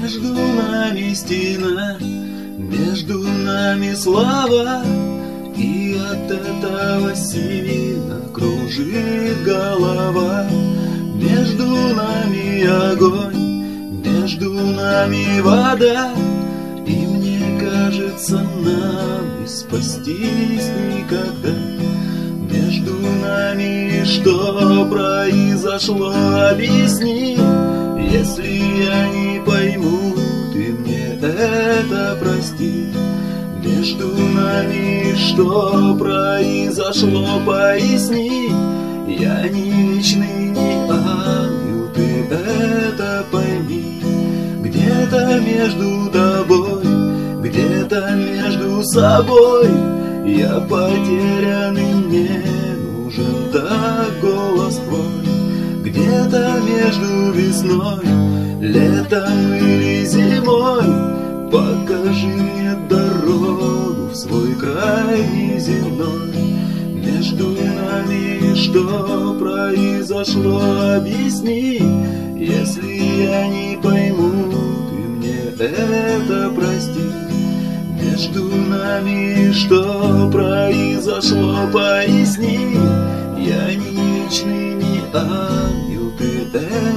Между нами стена, между нами слава, и от этого сильно кружит голова. Между нами огонь, между нами вода, и мне кажется, нам не спастись никогда. Между нами что произошло, объясни. Если я не пойму, ты мне это прости. Между нами что произошло, поясни. Я не вечный, не ангел, ты это пойми. Где-то между тобой, где-то между собой я потерянный, мне нужен так голос твой. Где-то между весной, летом или зимой покажи мне дорогу в свой край неземной. Между нами что произошло, объясни. Если я не пойму, ты мне это прости. Между нами что произошло, поясни. Я не вечный, не ангел, ты это